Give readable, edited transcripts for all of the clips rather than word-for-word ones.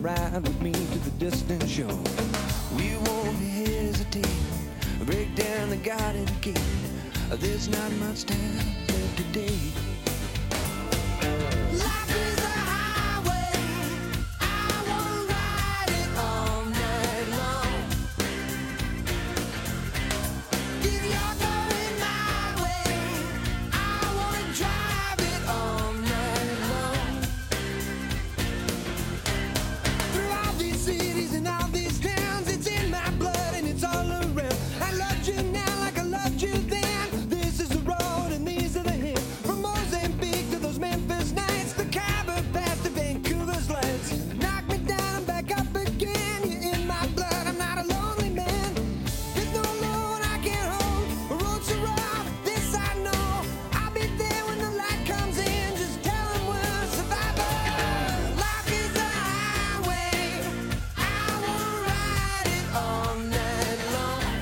ride with me to the distant shore. We won't hesitate, break down the garden gate. There's not much time left today. Life is a highway, I wanna ride it all night long. If you're going my way, I wanna drive it all night long. Through all these cities and all these towns, it's in my blood and it's all around. I loved you now like I loved you then. This is the road and these are the hills. From Mozambique to those Memphis nights, the Khyber Pass to Vancouver's lights. Knock me down and back up again. You're in my blood, I'm not a lonely man. There's no load I can't hold. The road's so rough, this I know. I'll be there when the light comes in. Just tell them we're survivors. Life is a highway, I wanna ride it all night long.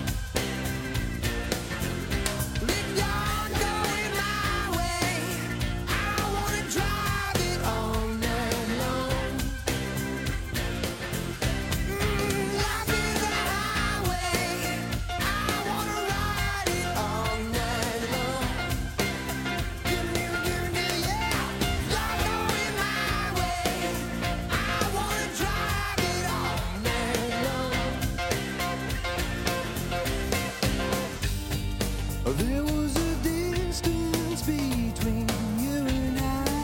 If you're going my way, I wanna drive it all night long. Life is a highway, I wanna ride it all night long. Give me, yeah. You're going my way, I wanna drive it all night long. There was a distance between you and I,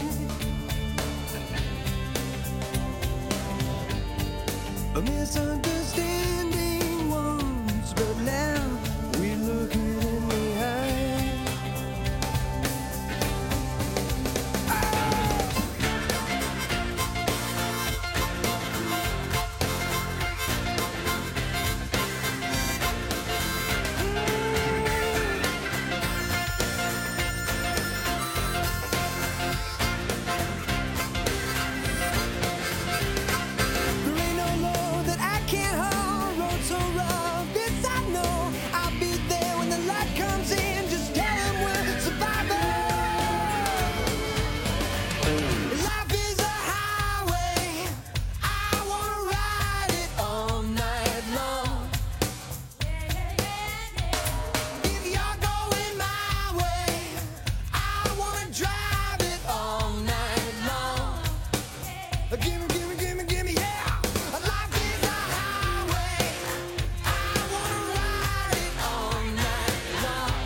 a misunderstanding once, but now we look it in the eye. There ain't no load that I can't hold. Road so rough, this I know. I'll be there when the light comes in. Just tell them we're survivors. Life is a highway, I wanna ride it all night long. If you're going my way, I wanna drive it all night long. Gimme, yeah. Life is a highway, I wanna ride it all night long.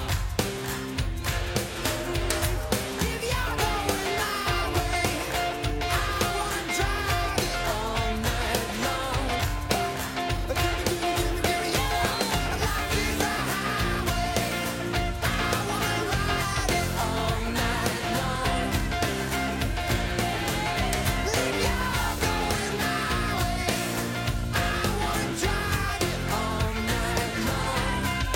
If you're going my way, I wanna drive it all night long. Gimme, yeah. Life is a highway, I wanna ride it all night long. If you're going my way, I wanna drive it all night long.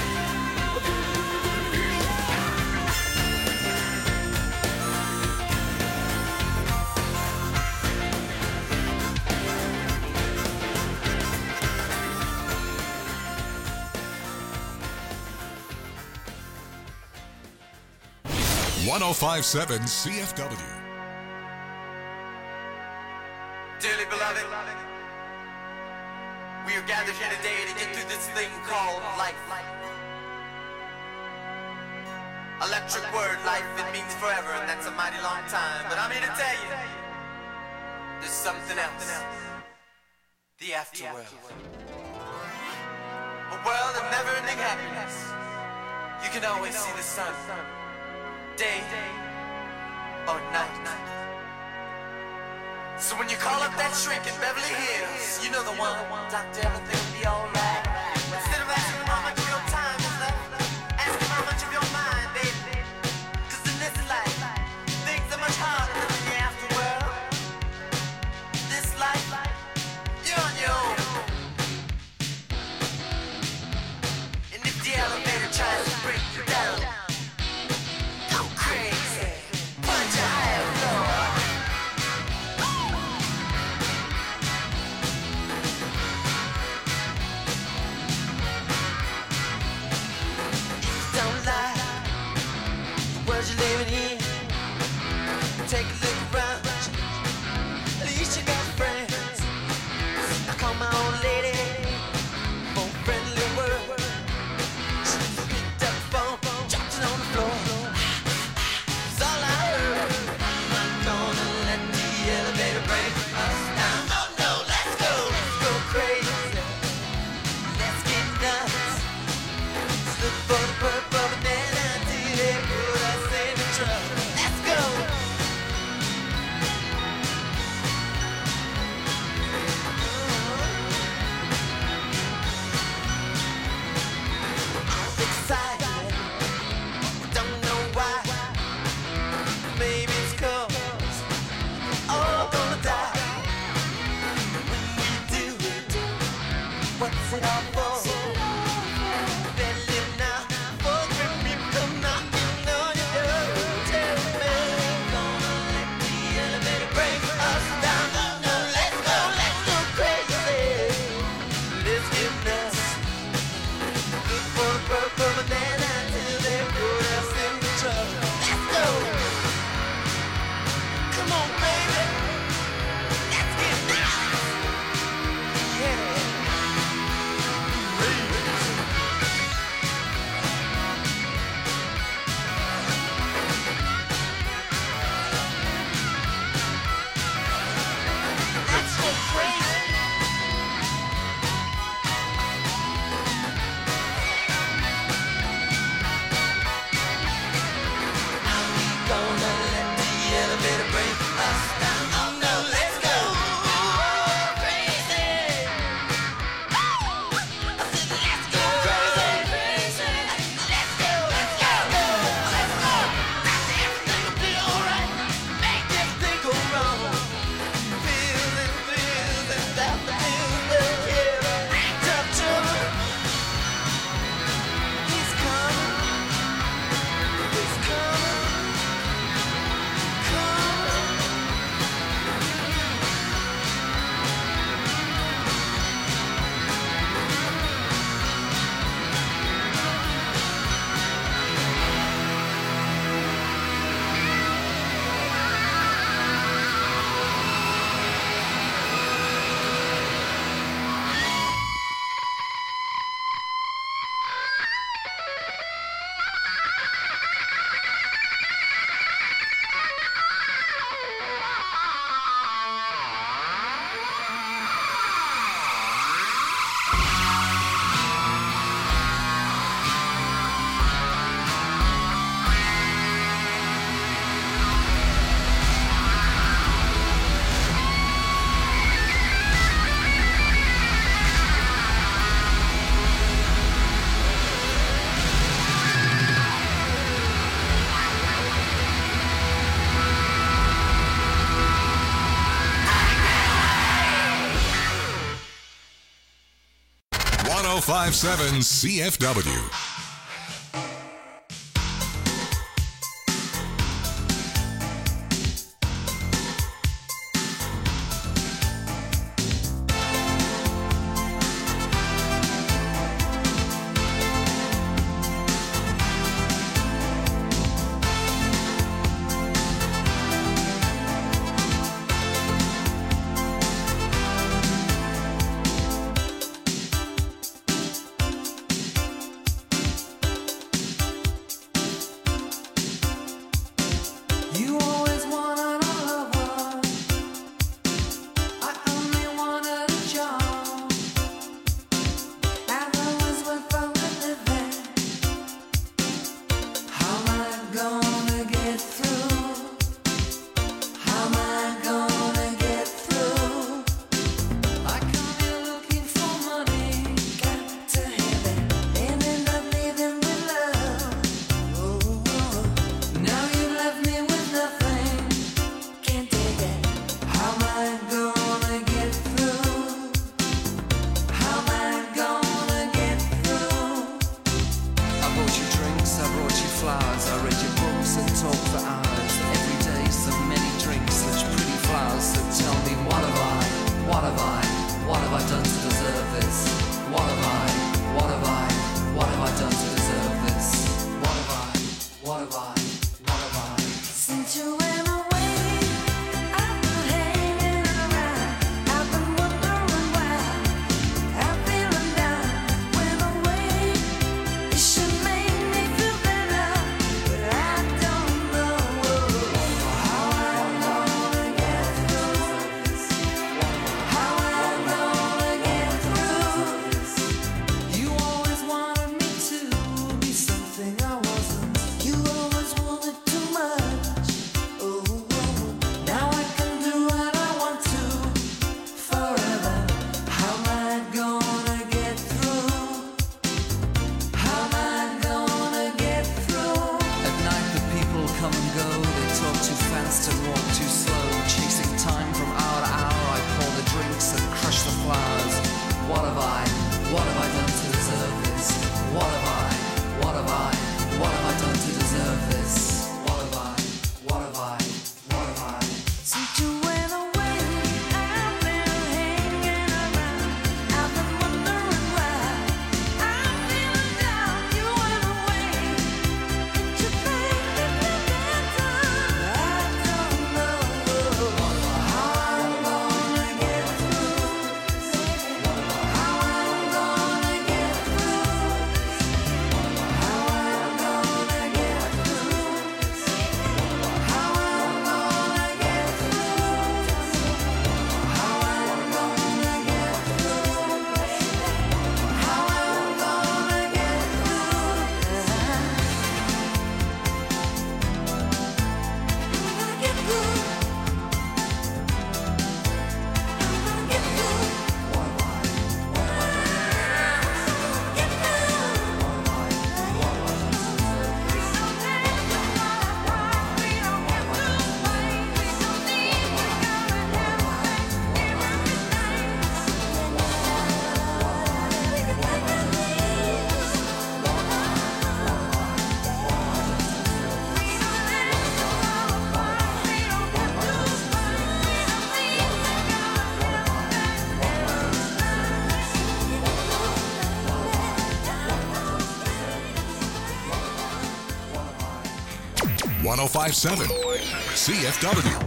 .1057 CFW. Dearly beloved, we are gathered here today to get through this thing called life. Electric word, life, it means forever, and that's a mighty long time. But I'm here to tell you, there's something else. The afterworld. A world of never-ending happiness. You can always see the sun, day or night. So when you call up that shrink in Beverly Hills, you know the one, doctor, everything will be alright. Instead of asking him how much of your time is left, ask him how much of your mind, baby. 'Cause in this life, things are much harder than in the afterworld. This life, you're on your own. And if the elevator tries to break you down, go crazy, punch a higher floor. What's it all for? Better now, before the people come knocking on your door. Tell me, gonna let the elevator break us down. No, let's go crazy. Let's get nuts. Look for the purple banana till they put us in trouble. Let's go. Come on, baby. Let's get nuts. Yeah. Let's go crazy. Gonna let the elevator break us down. Oh no, let's go crazy. I said let's go crazy. Let's go. That's everything will be alright. Make everything go wrong. Feeling without the feeling. Yeah, tough trouble. He's coming. He's coming. #1057 CFW. 1057 CFW.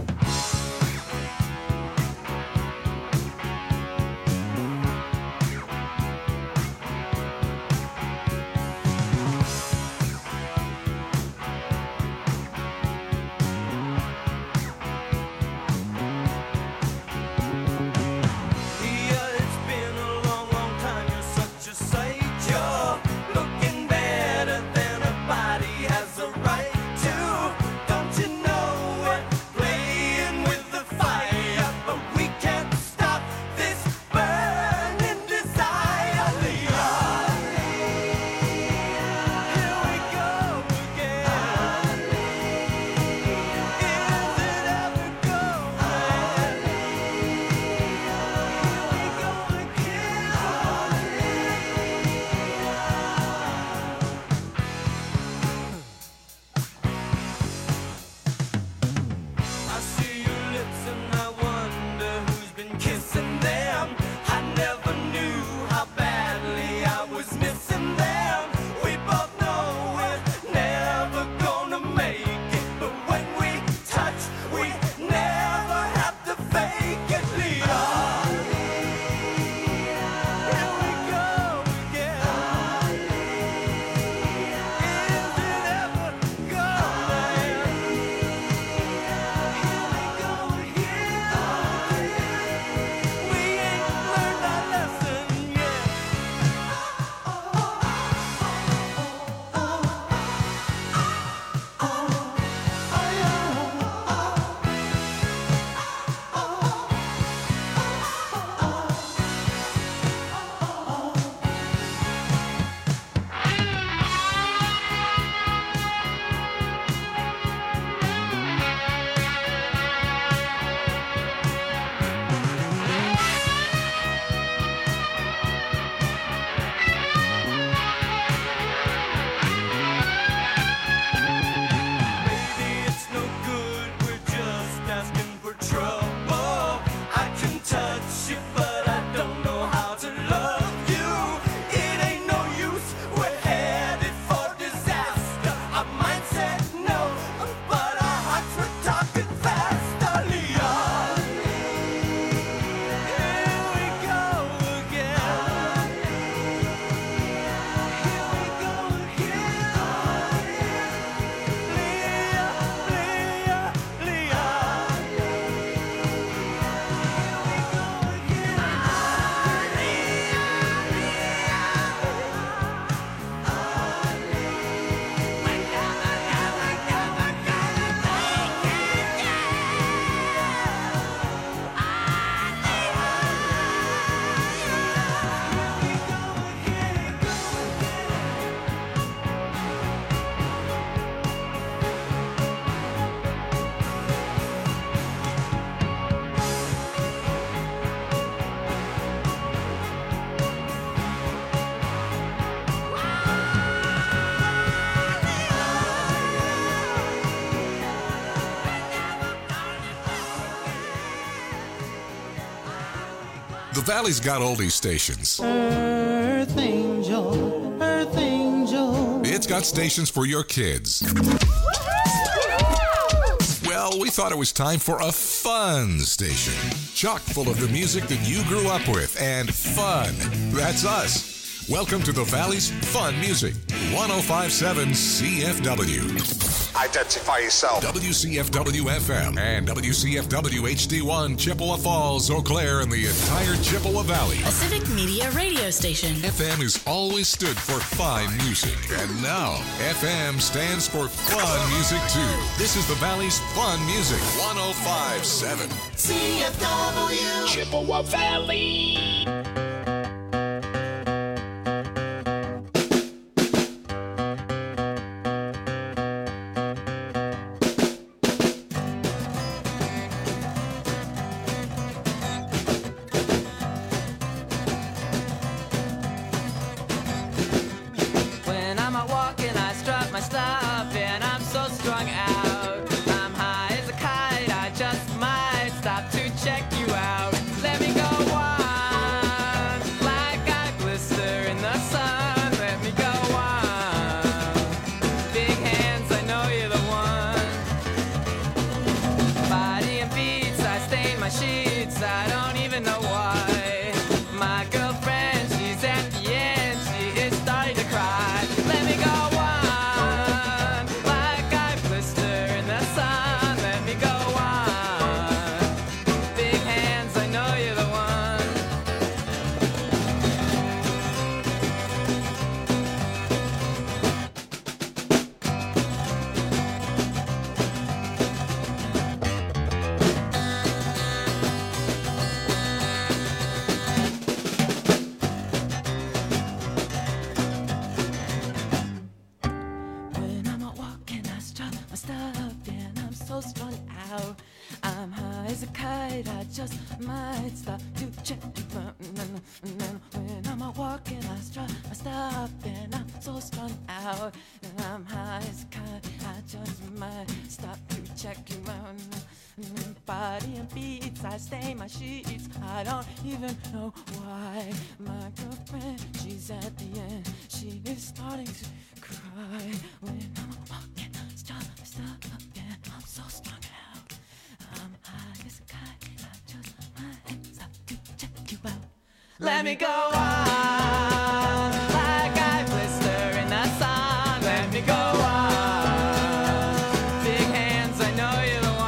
The Valley's got oldies stations. Earth Angel, Earth Angel. It's got stations for your kids. Well, we thought it was time for a fun station. Chock full of the music that you grew up with and fun. That's us. Welcome to the Valley's Fun Music. 1057 CFW. Identify yourself. WCFW FM and WCFW HD1 Chippewa Falls, Eau Claire, and the entire Chippewa Valley. A civic media radio station. FM has always stood for fine music, and now FM stands for fun music too. This is the Valley's Fun Music 1057 CFW Chippewa Valley. Check you out. Let me go on. even know why. My girlfriend, she's at the end, she is starting to cry. Let me go on, like I blister in the sun. Let me go on, big hands, I know you're the one. When I'm out walking, I strut my stuff and I'm so strung out. I'm high as a kite, I just might stop to check you out. And then when I'm out walking, I strut my stuff and I'm so strung out. And I'm high as a kite, I just might stop to check you out. Body and beats, I stain my sheets. I don't even know why. My girlfriend, she's at the end. She is starting to cry. When I'm walking, stop, and I'm so strung out. I'm high as a kite, I just might stop to check you out. Let me go on, like I blister in the sun. Let me go on, big hands, I know you're the one.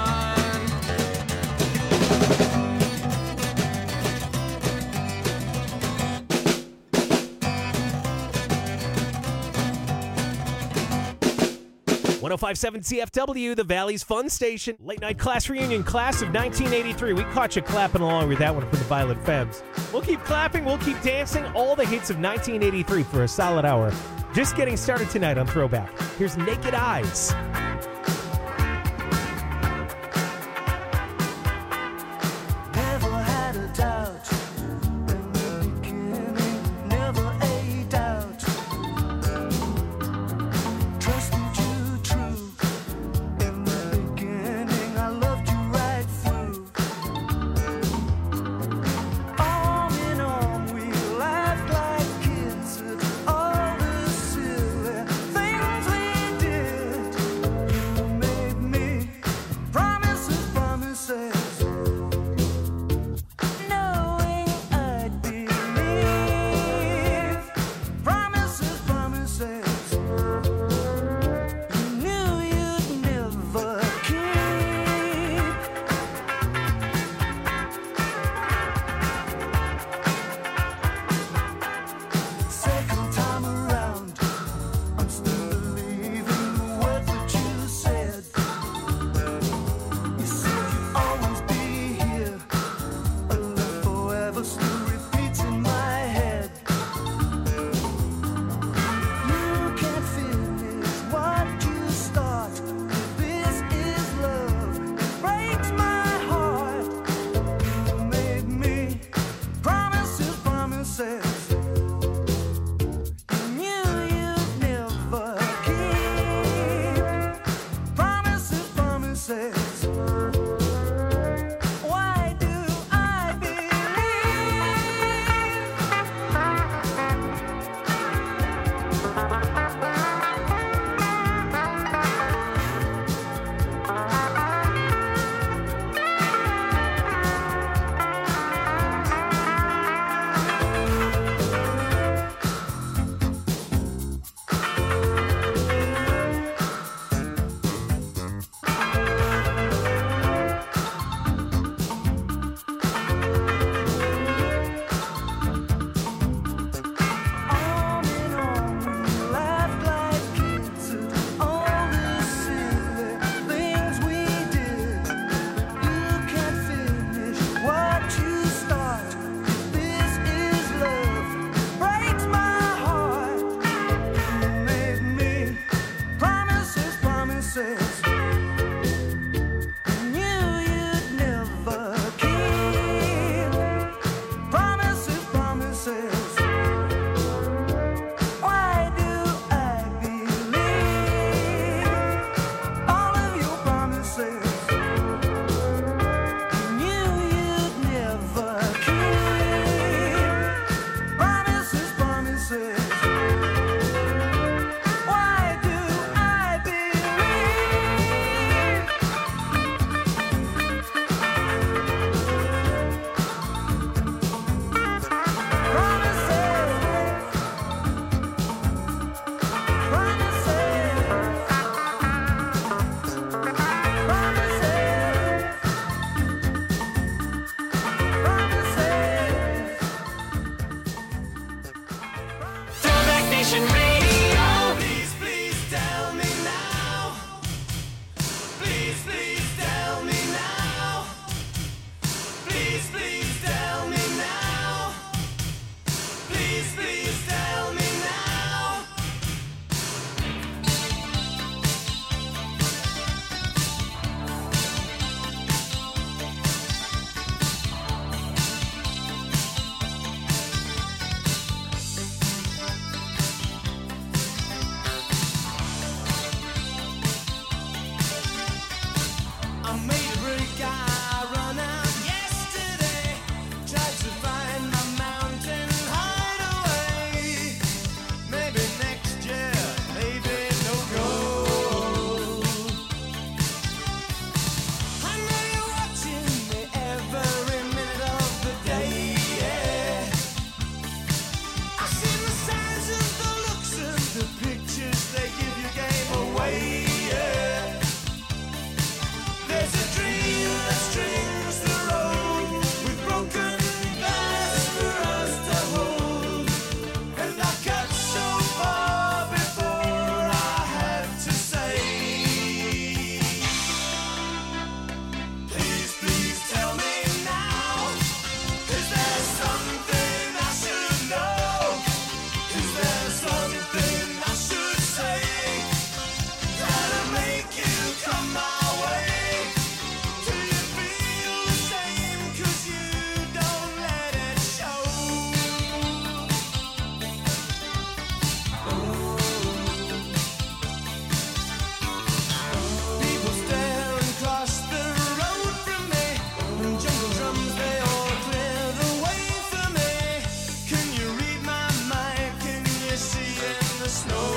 .057 CFW, the Valley's Fun Station. Late night class reunion, class of 1983. We caught you clapping along with that one from the Violent Femmes. We'll keep clapping, we'll keep dancing. All the hits of 1983 for a solid hour. Just getting started tonight on Throwback. Here's Naked Eyes. Never had a doubt in the beginning, never a doubt. Trusted you true in the beginning, I loved you right through. Arm in arm, we laughed like kids at all the silly things we did. You made me promises, promises. Knowing I'd believe promises, promises. You knew you'd never keep. Second time around, I'm still believing the words that you said. You said you'd always be here. A love forever still repeats in my head. You can't finish what you start. This is love. It breaks my heart. You made me promises, promises. You knew you'd never keep. Promises, promises. Why do I believe? Nation Radio. Please, please tell me now. Please, please tell me now. Please, please tell me now. Please, please tell me now. I made a break, I run out yesterday. Tried to find my mountain hideaway. Maybe next year, maybe no go. I know you're watching me every minute of the day, yeah. I've seen the signs and the looks and the pictures they give you gave away, yeah. There's a dream that strings the road with broken glass for us to hold. And I got so far before I had to say, please, please tell me now. Is there something I should know? Is there something I should say that'll make you come my way? Do you feel the same? 'Cause you don't let it show. People stare and cross the road from me. And jungle drums, they all clear the way for me. Can you read my mind? Can you see in the snow?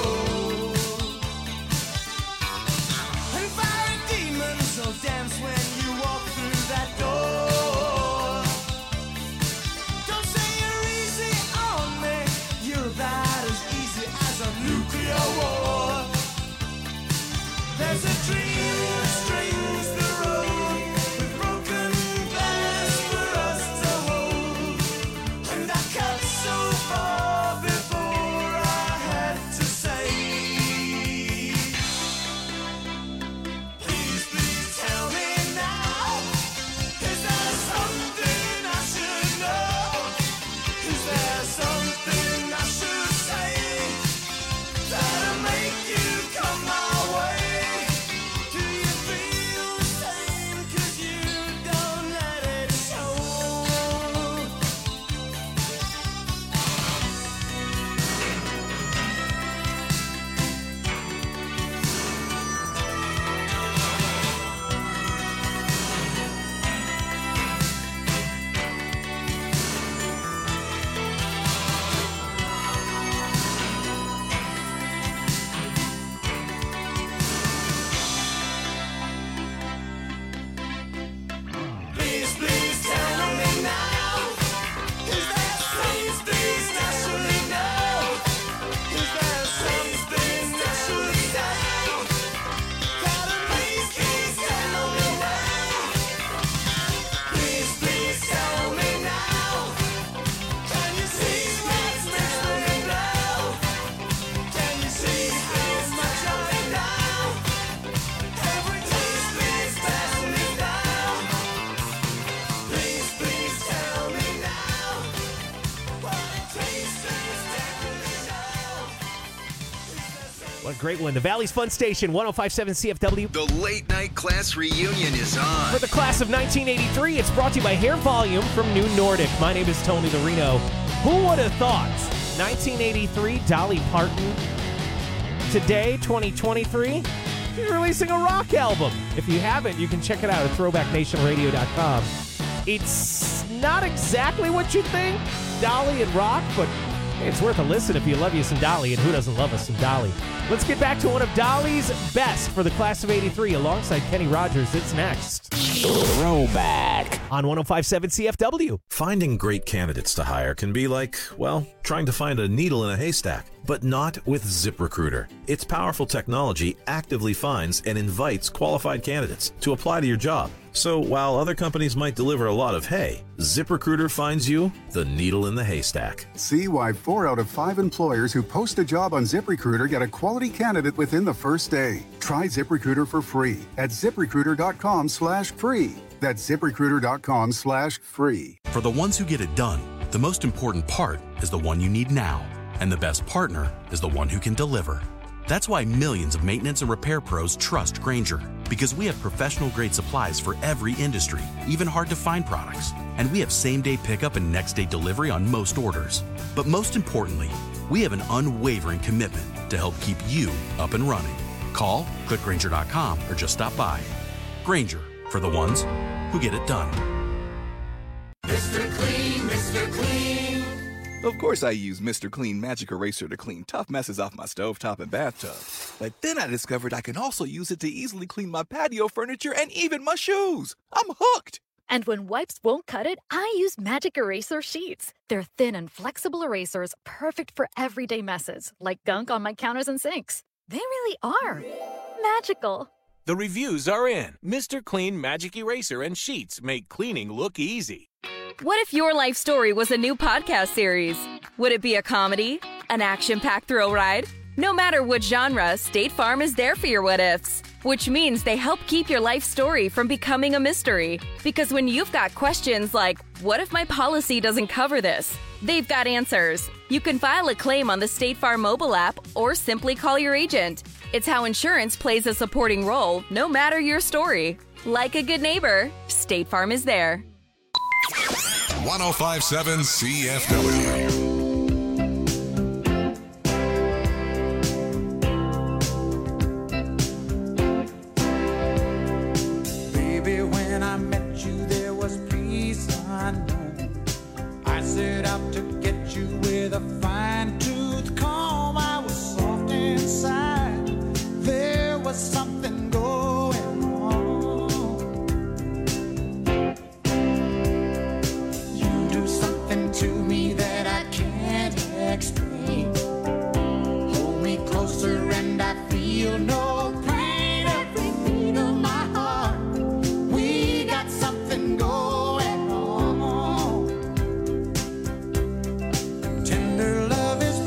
And fiery demons will dance when you walk through that door. Don't say you're easy on me. You're about as easy as a nuclear war. There's a dream that strings the road with broken glass for us to hold. And I cut so far before I had to say, please, please tell me now. Is there something I should know? Is there something I should say that'll make you come my way? Do you feel the same? 'Cause you don't let it show. Please, please tell me now. Is there something I should know? Is there something I should say that'll make you tell me now? Please, please tell me now. Can you see what's missing now? Can you see how much I know? Every taste, please tell me now. Please, please tell me now. What it tastes is definitely now. What a great one. The Valley's Fun Station, 105.7 CFW. The late night class reunion is on. For the class of 1983, it's brought to you by Hair Volume from New Nordic. My name is Tony Lorino. Who would have thought? 1983, Dolly Parton. Today, 2023, she's releasing a rock album. If you haven't, you can check it out at throwbacknationradio.com. It's not exactly what you think, Dolly and rock, but hey, it's worth a listen if you love you some Dolly, and who doesn't love us some Dolly? Let's get back to one of Dolly's best for the class of 83 alongside Kenny Rogers. It's next. Throwback. On 105.7 CFW. Finding great candidates to hire can be like, well, trying to find a needle in a haystack. But not with ZipRecruiter. Its powerful technology actively finds and invites qualified candidates to apply to your job. So while other companies might deliver a lot of hay, ZipRecruiter finds you the needle in the haystack. See why 4 out of 5 employers who post a job on ZipRecruiter get a quality candidate within the first day. Try ZipRecruiter for free at ZipRecruiter.com/free. That's ZipRecruiter.com/free. For the ones who get it done, the most important part is the one you need now. And the best partner is the one who can deliver. That's why millions of maintenance and repair pros trust Grainger, because we have professional-grade supplies for every industry, even hard-to-find products. And we have same-day pickup and next-day delivery on most orders. But most importantly, we have an unwavering commitment to help keep you up and running. Call, click Grainger.com, or just stop by. Grainger, for the ones who get it done. Mr. Clean, Mr. Clean. Of course I use Mr. Clean Magic Eraser to clean tough messes off my stovetop and bathtub. But then I discovered I can also use it to easily clean my patio furniture and even my shoes. I'm hooked! And when wipes won't cut it, I use Magic Eraser Sheets. They're thin and flexible erasers, perfect for everyday messes, like gunk on my counters and sinks. They really are magical. The reviews are in. Mr. Clean Magic Eraser and Sheets make cleaning look easy. What if your life story was a new podcast series? Would it be a comedy? An action-packed thrill ride? No matter what genre, State Farm is there for your what-ifs. Which means they help keep your life story from becoming a mystery. Because when you've got questions like, what if my policy doesn't cover this? They've got answers. You can file a claim on the State Farm mobile app or simply call your agent. It's how insurance plays a supporting role, no matter your story. Like a good neighbor, State Farm is there. 1057 CFW. Baby, when I met you, there was peace unknown. I set out to get you with a fine-tooth comb. I was soft inside. There was something going on. You do something to me that I can't explain. Hold me closer and I feel no pain. Every beat of my heart, we got something going on. Tender love is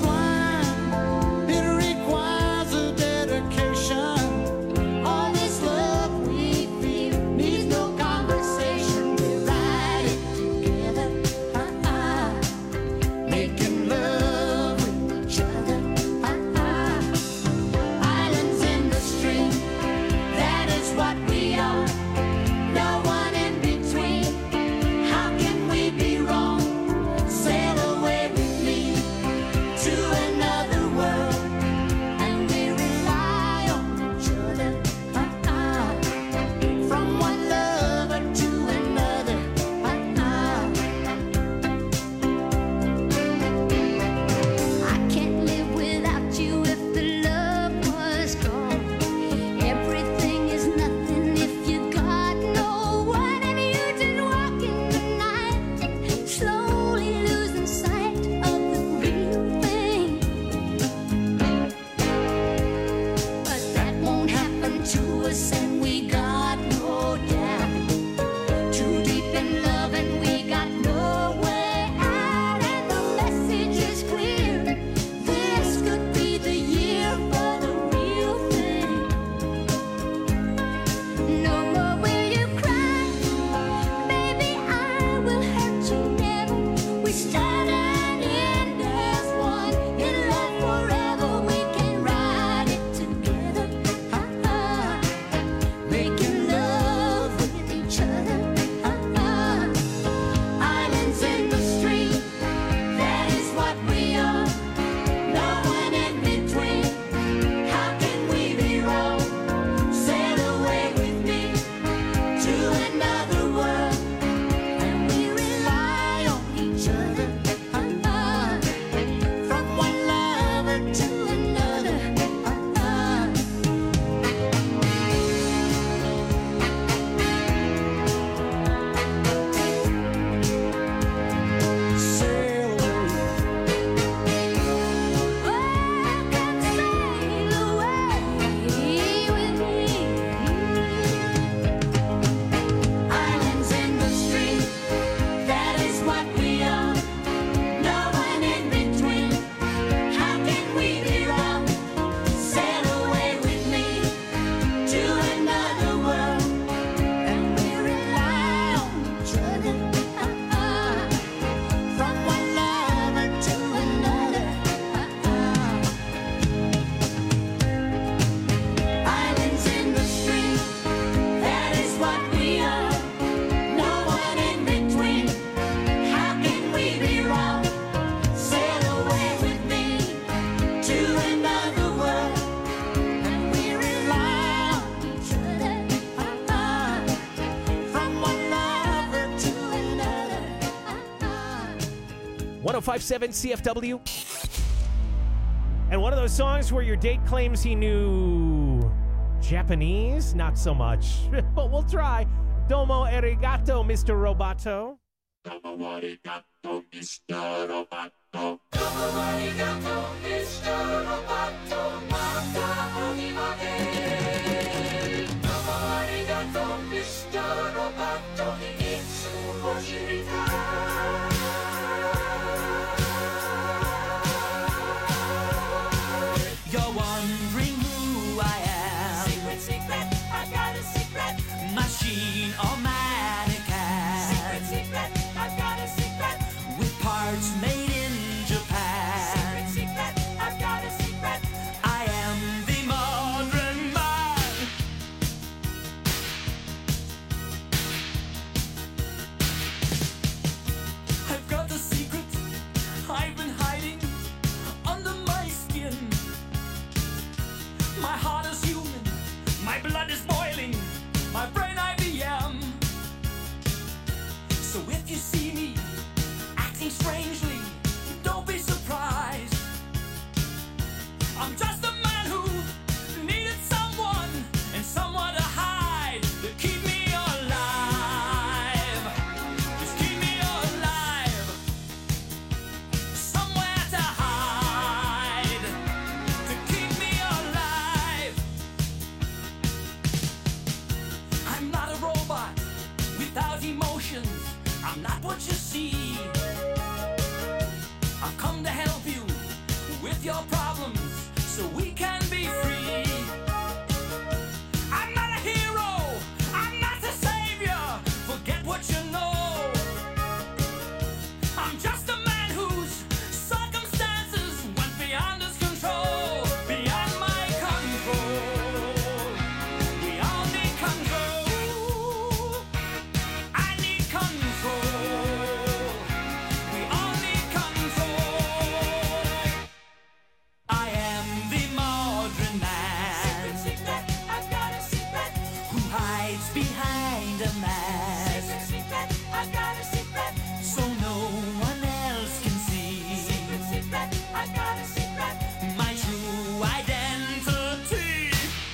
1057 CFW. And one of those songs where your date claims he knew Japanese? Not so much, but we'll try. Domo arigato, Mr. Roboto. Domo arigato, Mr. Roboto. Domo arigato, Mr. Roboto. Mata arimade. Domo arigato, Mr. Roboto. Itsu wo shiritai. You're wondering who I am. Secret, secret, I got a secret. Machine or mannequin. Secret, secret, I got a secret. With parts made in Japan. Secret, secret, I got a secret. I am the modern man. I've got a secret I've been hiding under my skin. My heart is human, my blood is boiling, my brain IBM. So if you see me acting strangely, don't be surprised. I'm just a man who needed someone and someone to hide, to keep me alive. Just keep me alive. Somewhere to hide, to keep me alive. I'm not a robot without emotions. I'm not what you see. I've come to help you with your problems so we can be free. I'm not a hero, I'm not the savior. Forget what you know. I'm just a man whose circumstances went beyond his control, beyond my control. We all need control. I need control. We all need control. I am the modern man. Secret, secret, I got a secret. Who hides behind a mask, Secret, secret, I got a secret. so no one else can see Secret, secret, I got a secret. my true identity.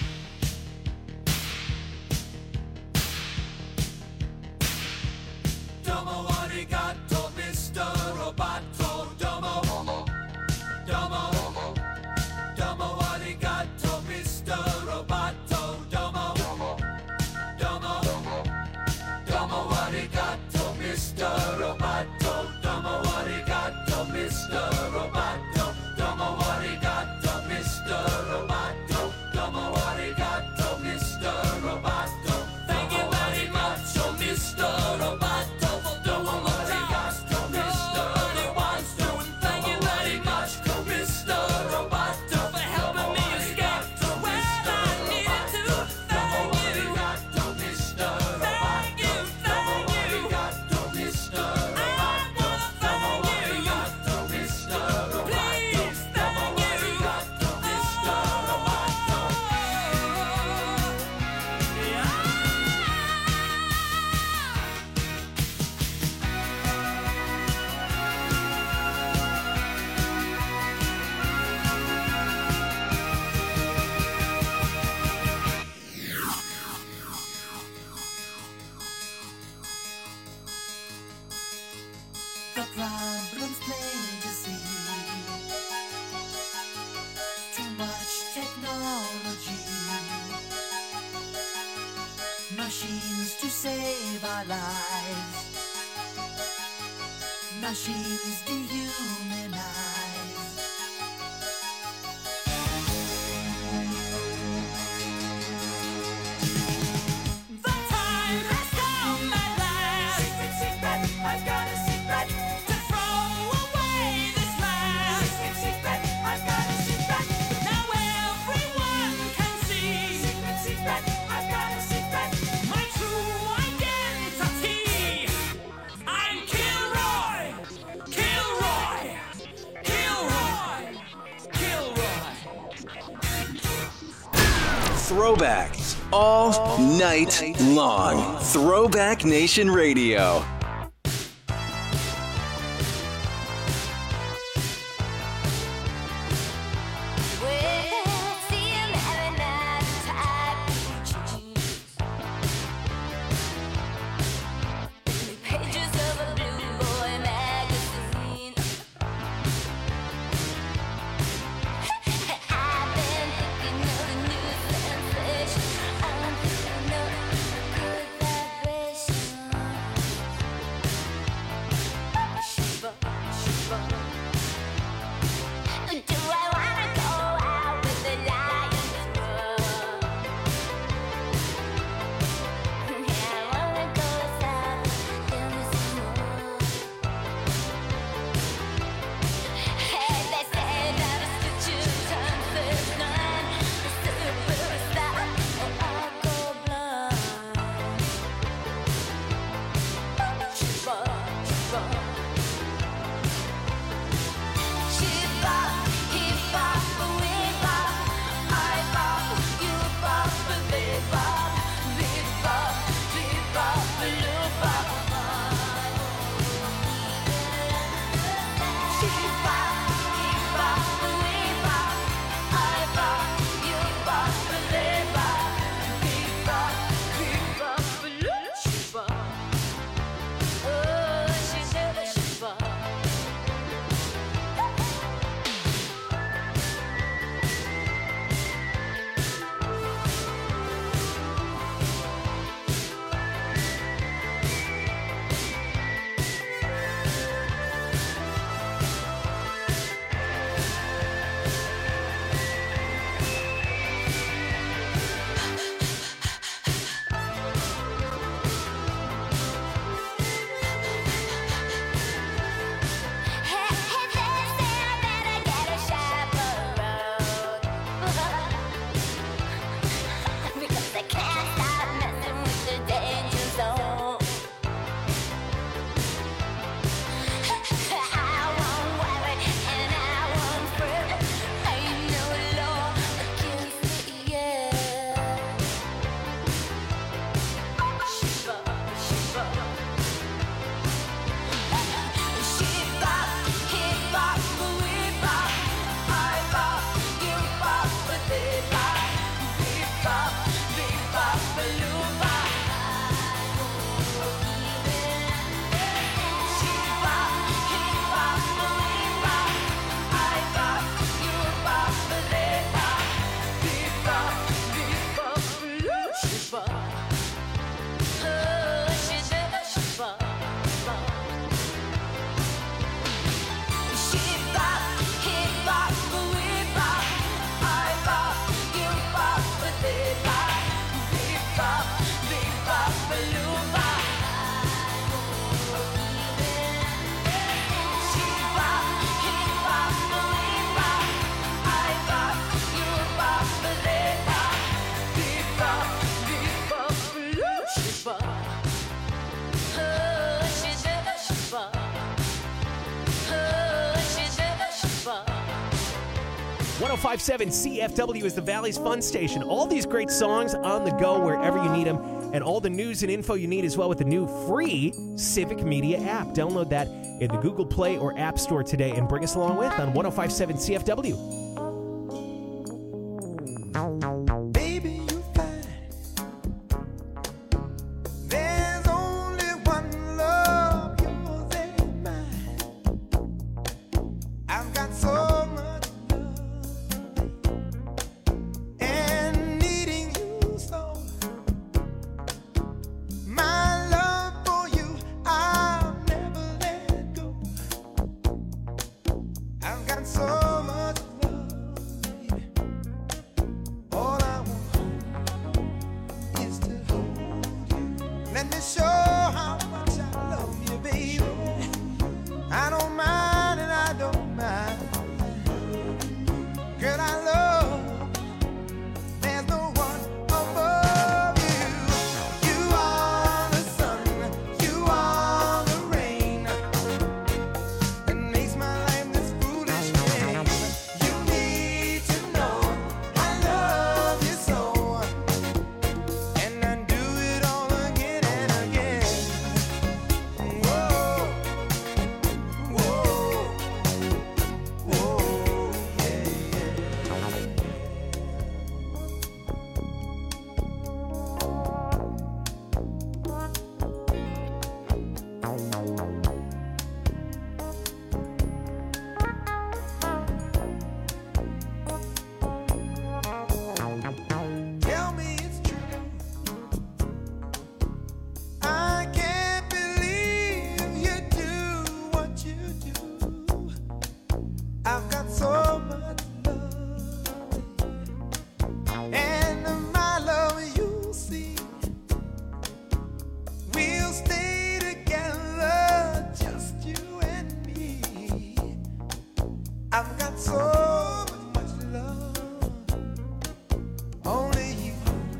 Domo arigato, Mr. Roboto. Domo, domo, domo arigato, Mr. Roboto. Domo, domo, domo arigato, Mr. Roboto. Domo arigato, Mr. Roboto. Domo arigato, Mr. Roboto. Domo arigato, Mr. Roboto. Thank you very much, oh Mr. Roboto. Domo arigato, Mr. Roboto. Thank you very much, Mr. Roboto, for helping me escape to where I needed to. Thank you, Mr. thank you, thank you. Mr. I wanna thank you. Mr. Please, thank you. The problem's plain to see. Too much technology. Machines to save our lives. Machines dehumanize. The time has come at last. Secret, secret, I've got a secret. To throw away this mask. Secret, secret, I've got a secret. Now everyone can see. Secret, secret, I've got a secret. My true identity. I'm Kilroy. Kilroy. Kilroy. Kilroy. Throwbacks all night long. Throwback Nation Radio. 105.7 CFW is the Valley's Fun Station. All these great songs on the go wherever you need them, and all the news and info you need as well with the new free Civic Media app. Download that in the Google Play or App Store today and bring us along with on 105.7 CFW. Baby, you fine. There's only one love, yours and mine. I've got so much love and needing you so. My love for you, I'll never let go. I've got so much love. All I want is to hold you. Let me show how much I love you, baby. I don't mind and I don't mind. Girl, I love. There's no one above you. You are the sun, you are the rain that makes my life this foolish game. You need to know I love you so, and I do it all again and again. Whoa, whoa, whoa, yeah, tell me it's true. I can't believe you do what you do. I've got so much love, and my love you see. We'll stay together, just you and me. I've got so much love. Only you.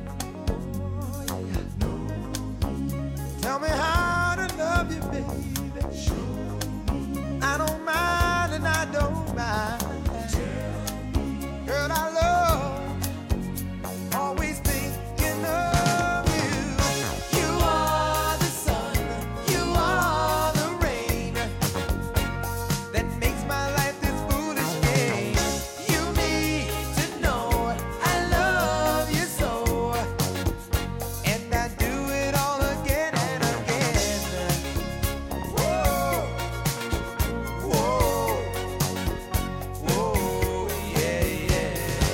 Tell me how to love you, baby. I don't mind and I don't mind. Girl, I love. Always thinking of you. You are the sun, you are the rain that makes my life this foolish game. You need to know I love you so, and I do it all again and again. Whoa, whoa, whoa, yeah, yeah,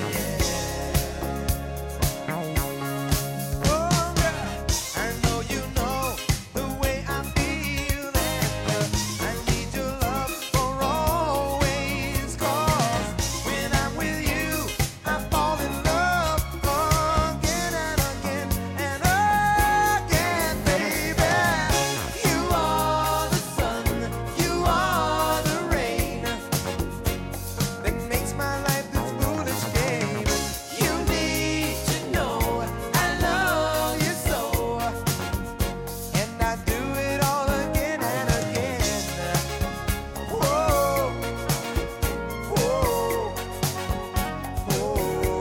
yeah. Oh, girl, I know you know the way I feel, and I need your love for always. 'Cause when I'm with you, I fall in love again and again and again, baby. You are the sun, you are the rain that makes my life this foolish game. You need to know I love you so, and I do it all again and again. Whoa, whoa, whoa.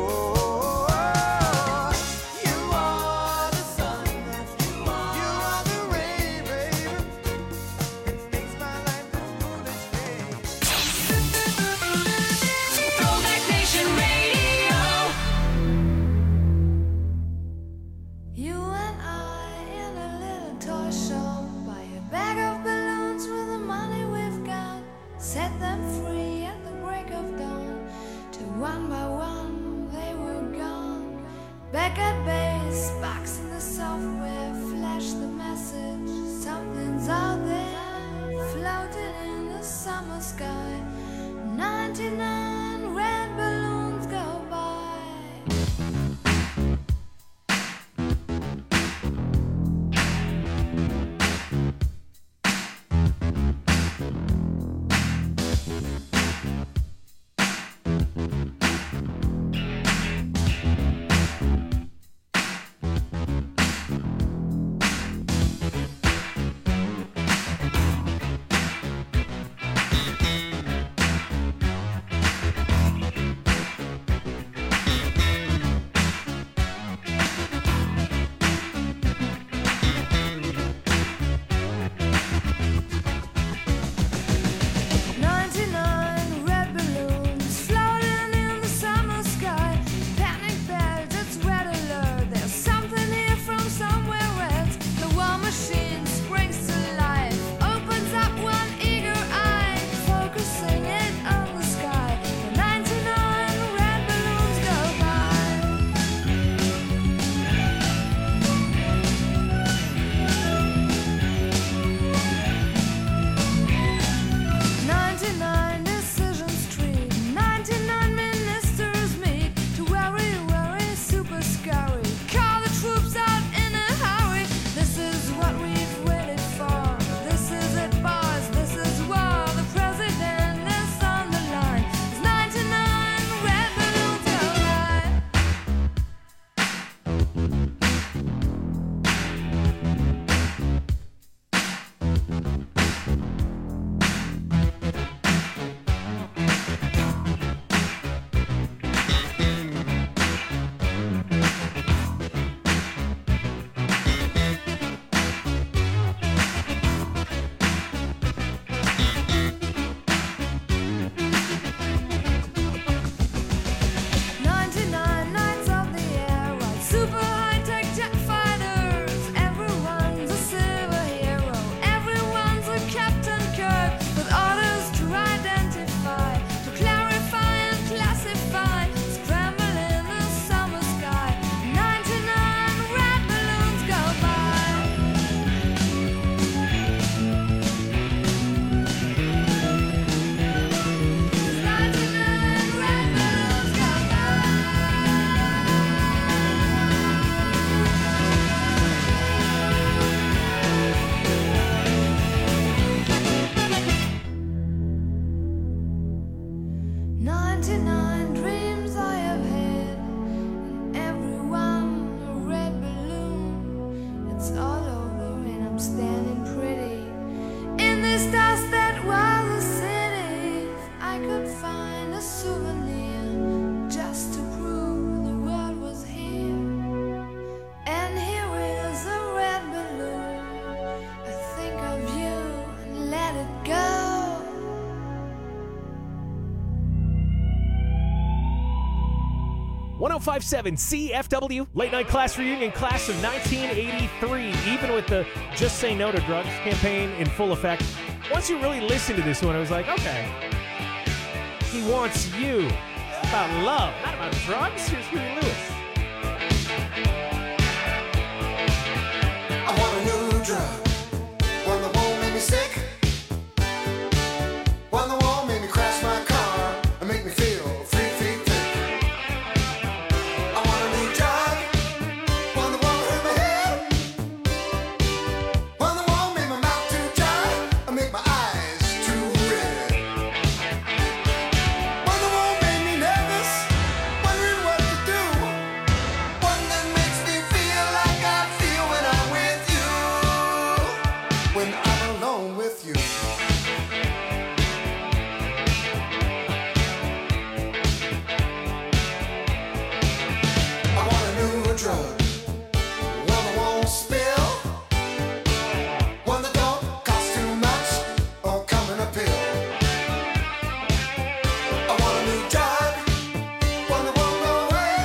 You are the sun, you are the rain, baby. It makes my life this foolish game. Throwback Nation Radio. You and I in a little toy shop, buy a bag of balloons with the money we've got, set them free at the break of dawn. Till one by one they were gone. Back at base, box in the software, flash the message. Something's out there, floating in the summer sky. 99 red balloons go by. 99 dreams I have had, and everyone a red balloon. It's all over and I'm standing pretty in this dust that was a city. If I could find a souvenir just to prove the world was here. And here is a red balloon. I think of you and let it go. 1057 CFW, late night class reunion, class of 1983. Even with the Just Say No to Drugs campaign in full effect, once you really listen to this one, I was like, okay, he wants you. It's about love, not about drugs. Here's Huey Lewis. I want a new drug, one that won't make me sick, one that won't make me crash my car and make me feel 3 feet thick. I want a new drug, one that won't hurt my head, one that won't make my mouth too dry and make my eyes too red, one that won't make me nervous, wondering what to do, one that makes me feel like I feel when I'm with you, when I'm alone with you. I want a new drug, one that won't spill, one that don't cost too much or come in a pill. I want a new drug, one that won't go away,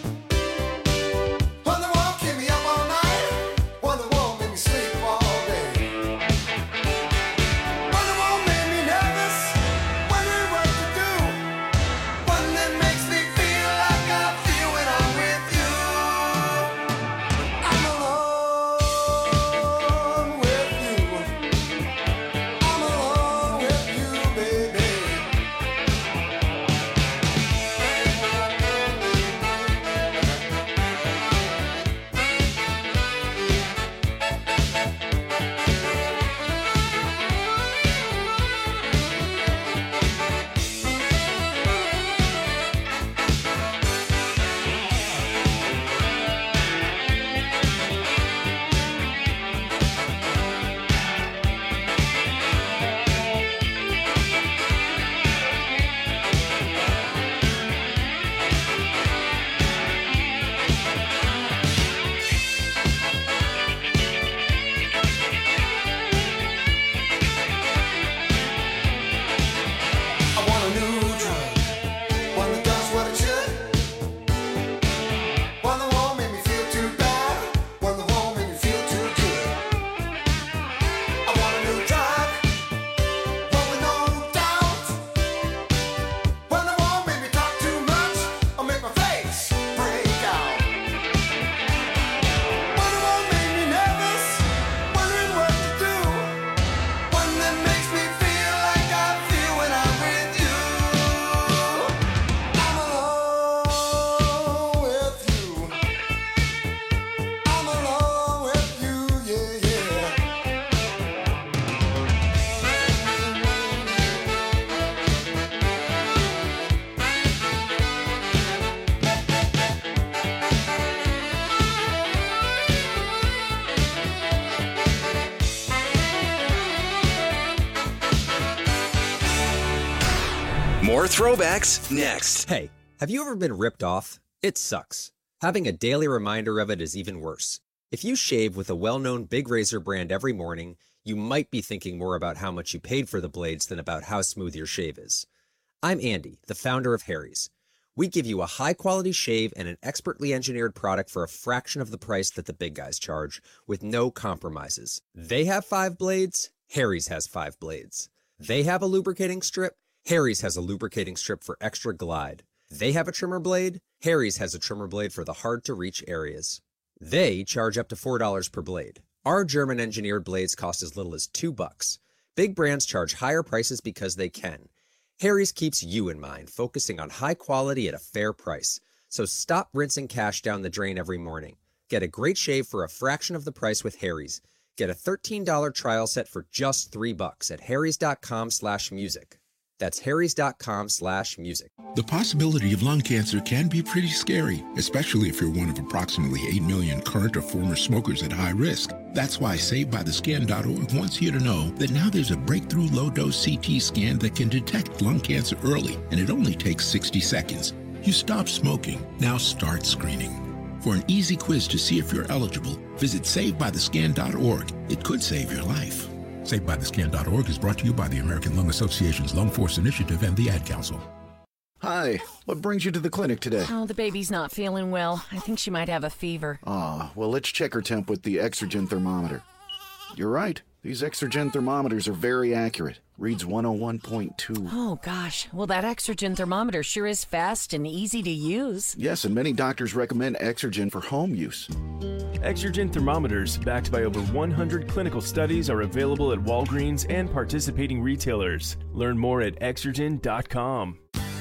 one that won't keep me up all night, one that won't make me sleep all day, one that won't make me nervous, wondering what to do, one that makes me feel like I feel when I'm with you. I'm alone with you. I'm alone with you, baby. I want a new drug, one that does what it should, one that won't make me feel too bad, one that won't make me feel too good. I want a new drug, one with no doubt, one that won't make me talk too much or make my face break out, one that won't make me nervous, wondering what to do, one that makes me feel like I feel when I'm with you. I'm alone with you. I'm alone with you, yeah, yeah. More throwbacks next. Hey, have you ever been ripped off? It sucks. Having a daily reminder of it is even worse. If you shave with a well-known big razor brand every morning, you might be thinking more about how much you paid for the blades than about how smooth your shave is. I'm Andy, the founder of Harry's. We give you a high-quality shave and an expertly engineered product for a fraction of the price that the big guys charge, with no compromises. They have 5 blades, Harry's has 5 blades. They have a lubricating strip, Harry's has a lubricating strip for extra glide. They have a trimmer blade, Harry's has a trimmer blade for the hard-to-reach areas. They charge up to $4 per blade. Our German-engineered blades cost as little as $2. Big brands charge higher prices because they can. Harry's keeps you in mind, focusing on high quality at a fair price. So stop rinsing cash down the drain every morning. Get a great shave for a fraction of the price with Harry's. Get a $13 trial set for just $3 at harrys.com/music. That's harrys.com/music. The possibility of lung cancer can be pretty scary, especially if you're one of approximately 8 million current or former smokers at high risk. That's why SaveByTheScan.org wants you to know that now there's a breakthrough low-dose CT scan that can detect lung cancer early, and it only takes 60 seconds. You stop smoking, now start screening. For an easy quiz to see if you're eligible, visit SaveByTheScan.org. It could save your life. SaveByTheScan.org is brought to you by the American Lung Association's Lung Force Initiative and the Ad Council. Hi, what brings you to the clinic today? Oh, the baby's not feeling well. I think she might have a fever. Well, let's check her temp with the Exergen thermometer. You're right. These Exergen thermometers are very accurate. Reads 101.2. Oh, gosh. Well, that Exergen thermometer sure is fast and easy to use. Yes, and many doctors recommend Exergen for home use. Exergen thermometers, backed by over 100 clinical studies, are available at Walgreens and participating retailers. Learn more at Exergen.com.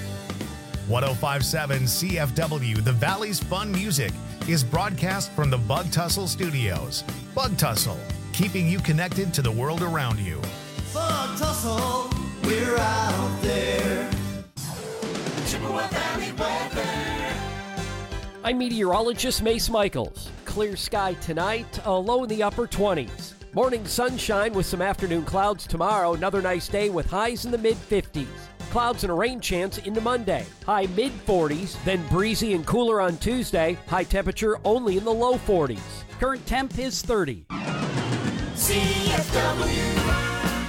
1057 CFW, the Valley's Fun Music, is broadcast from the Bug Tussle Studios. Bug Tussle, keeping you connected to the world around you. Bug Tussle, we're out there. Chippewa Valley weather. I'm meteorologist Mace Michaels. Clear sky tonight, a low in the upper 20s. Morning sunshine with some afternoon clouds tomorrow. Another nice day with highs in the mid-50s. Clouds and a rain chance into Monday. High mid-40s, then breezy and cooler on Tuesday. High temperature only in the low 40s. Current temp is 30. CFW.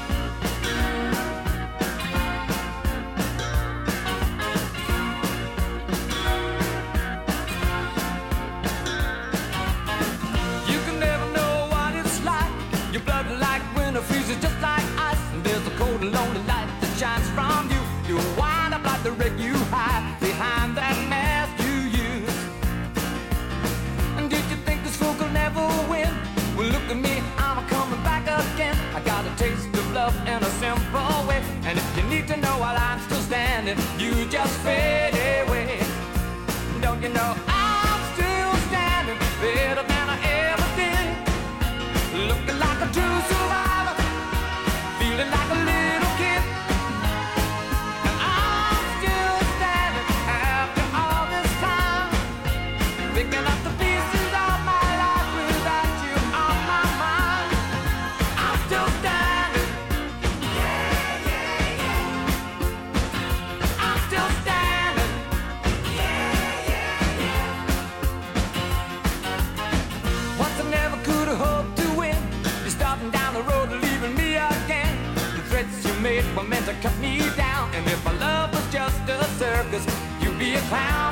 You can never know what it's like. Your blood like winter freezes just like ice. And there's a cold and lonely light that shines from you. You wind up like the wreck you hide behind that mask you use. And did you think this fool could never win? Well, look at me, I'm coming back again. I got a taste of love in a simple way. And if you need to know while I'm still standing, you just fade away. Don't you know I'm still standing better than I ever did? Looking like a true survivor, feeling like a little kid. And I'm still standing after all this time, picking up the pieces of my life without you on my mind. I'm still standing. Yeah, yeah, yeah. I'm still standing. Yeah, yeah, yeah. Once I never could have hoped to win. You're starting down the road and leaving me again. The threats you made were meant to cut me down. And if my love was just a circus, you'd be a clown.